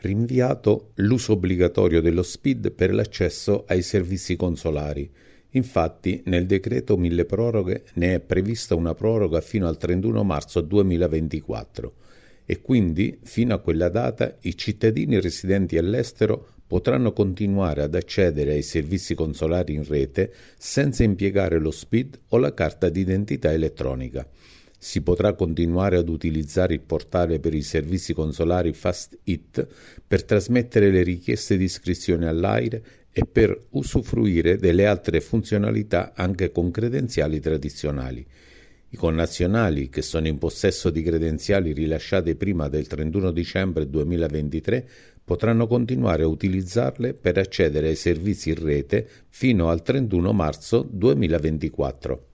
rinviato l'uso obbligatorio dello SPID per l'accesso ai servizi consolari. Infatti, nel decreto milleproroghe ne è prevista una proroga fino al 31 marzo 2024 e quindi, fino a quella data, i cittadini residenti all'estero potranno continuare ad accedere ai servizi consolari in rete senza impiegare lo SPID o la carta d'identità elettronica. Si potrà continuare ad utilizzare il portale per i servizi consolari Fast It per trasmettere le richieste di iscrizione all'AIRE e per usufruire delle altre funzionalità anche con credenziali tradizionali. I connazionali che sono in possesso di credenziali rilasciate prima del 31 dicembre 2023 potranno continuare a utilizzarle per accedere ai servizi in rete fino al 31 marzo 2024.